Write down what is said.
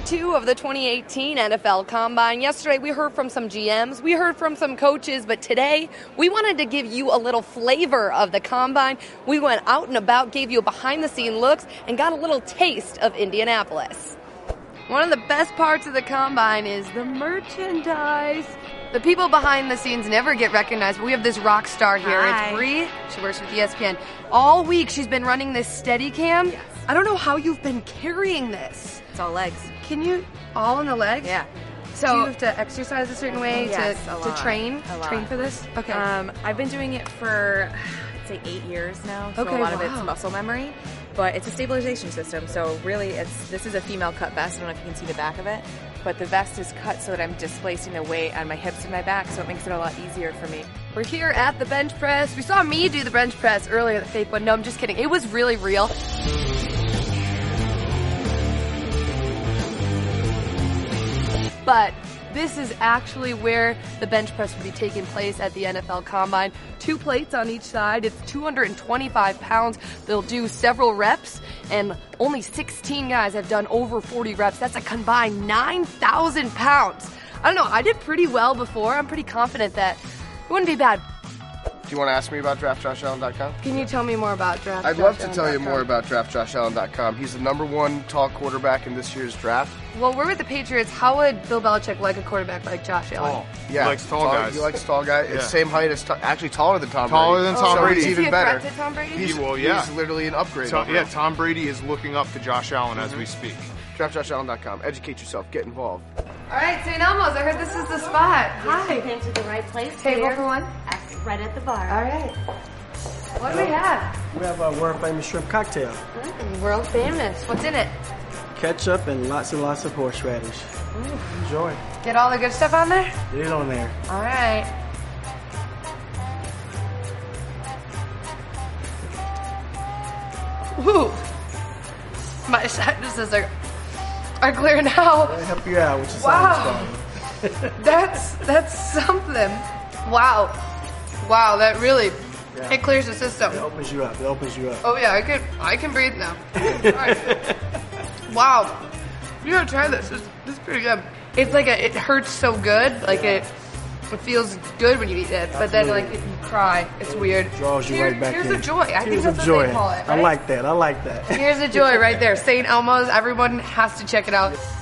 2 of the 2018 NFL Combine. Yesterday we heard from some GMs, we heard from some coaches, but today we wanted to give you a little flavor of the Combine. We went out and about, gave you behind-the-scene looks, and got a little taste of Indianapolis. One of the best parts of the Combine is the merchandise. The people behind the scenes never get recognized, but we have this rock star here. Hi. It's Bree. She works with ESPN. All week she's been running this Steadicam. Yes. I don't know how you've been carrying this. It's all legs. Can you, all in the legs? Yeah. So do you have to exercise a certain way Yes, to train for this? Okay. I've been doing it for, I'd say 8 years now. So Okay, a lot of wow. it's muscle memory, but it's a stabilization system. So really this is a female cut vest. I don't know if you can see the back of it, but the vest is cut so that I'm displacing the weight on my hips and my back, so it makes it a lot easier for me. We're here at the bench press. We saw me do the bench press earlier, the fake one. No, I'm just kidding. It was really real. But this is actually where the bench press will be taking place at the NFL Combine. 2 plates on each side. It's 225 pounds. They'll do several reps, and only 16 guys have done over 40 reps. That's a combined 9,000 pounds. I don't know. I did pretty well before. I'm pretty confident that it wouldn't be bad. Do you want to ask me about DraftJoshAllen.com? Can you tell me more about draft? I'd love to tell you more about DraftJoshAllen.com. He's the #1 tall quarterback in this year's draft. Well, we're with the Patriots. How would Bill Belichick like a quarterback like Josh Allen? Oh, Yeah, he likes tall guys. He likes tall guys. Yeah. It's same height as, actually taller than Tom Taller Brady. than Tom so Brady. He's Is even he a better. threat to Tom Brady? He's, Well, yeah. he's literally an upgrade. So, over yeah, him. Tom Brady is looking up to Josh Allen as we speak. DraftJoshAllen.com. Educate yourself. Get involved. All right, St. Elmo's. I heard this is the spot. Hi. Hi. Came to the right place. Table here. for one? Right at the bar. All right. What do we have? We have a world famous shrimp cocktail. World famous. What's in it? Ketchup and lots of horseradish. Enjoy. Get all the good stuff on there? Get it on there. All right. Woo! My sinuses are clear now. I'll help you out with your Wow. sinus problem. That's something. Wow. Wow, that really, Yeah. it clears the system. It opens you up. It opens you up. Oh yeah, I can breathe now. All right. Wow. You gotta try this. This is pretty good. It's like it hurts so good. Like it feels good when you eat it, but then like if you cry, it's weird. Draws you right back Here's in. a joy. I think Tears that's of what joy. they call it. I Right? like that. I like that. Here's a joy right there. St. Elmo's. Everyone has to check it out.